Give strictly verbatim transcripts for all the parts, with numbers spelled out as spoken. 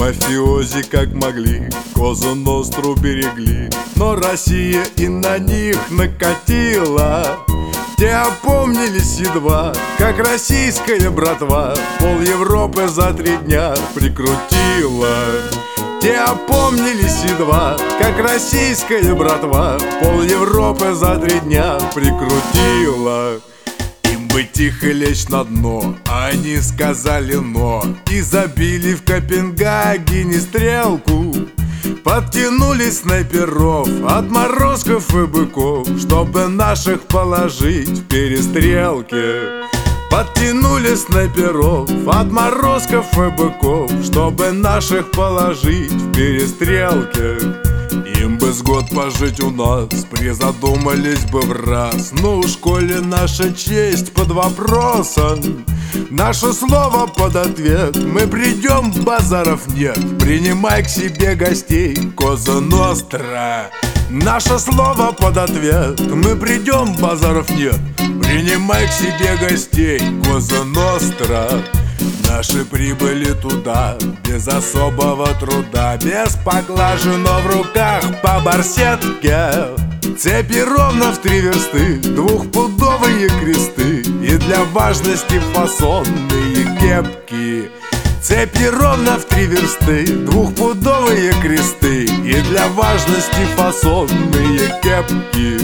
Мафиози как могли Козу Ностру берегли, но Россия и на них накатила. Те опомнились едва, как российская братва пол Европы за три дня прикрутила. Те опомнились едва, как российская братва пол Европы за три дня прикрутила. Им бы тихо лечь на дно, а они сказали но и забили в Копенгагене стрелку. Подтянули снайперов, отморозков и быков, чтобы наших положить в перестрелке. Подтянули снайперов, отморозков и быков, чтобы наших положить в перестрелке. Им бы с год пожить у нас, призадумались бы в раз. Ну уж коли наша честь под вопросом, наше слово под ответ, мы придем, базаров нет. Принимай к себе гостей, Коза Ностра. Наше слово под ответ, мы придем, базаров нет. Принимай к себе гостей, Коза Ностра. Наши прибыли туда без особого труда, без поклажи, но в руках по барсетке. Цепи ровно в три версты, двухпудовые кресты и для важности фасонные кепки. Цепи ровно в три версты, двухпудовые кресты и для важности фасонные кепки.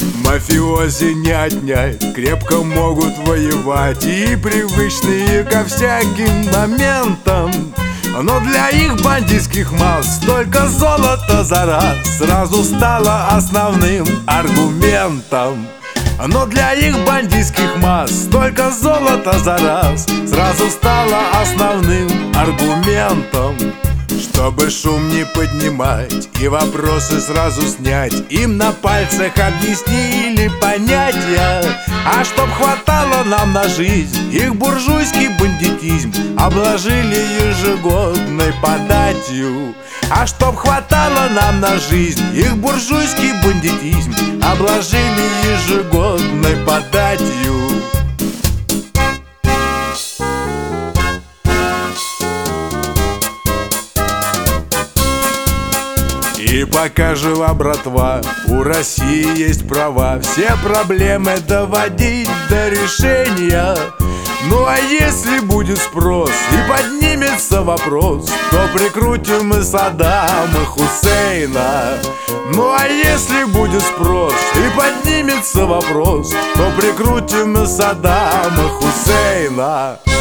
Мафиози не отнять, крепко могут воевать и привычные ко всяким моментам. Но для их бандитских масс столько золота за раз сразу стало основным аргументом. Но для их бандитских масс столько золота за раз сразу стало основным аргументом. Чтобы шум не поднимать и вопросы сразу снять, им на пальцах объяснили понятия. А чтоб хватало нам на жизнь, их буржуйский бандитизм обложили ежегодной податью. А чтоб хватало нам на жизнь, их буржуйский бандитизм обложили ежегодной податью. И пока жива братва, у России есть права все проблемы доводить до решения. Ну а если будет спрос и поднимется вопрос, то прикрутим мы Саддама Хусейна. Ну а если будет спрос и поднимется вопрос, то прикрутим мы Саддама Хусейна.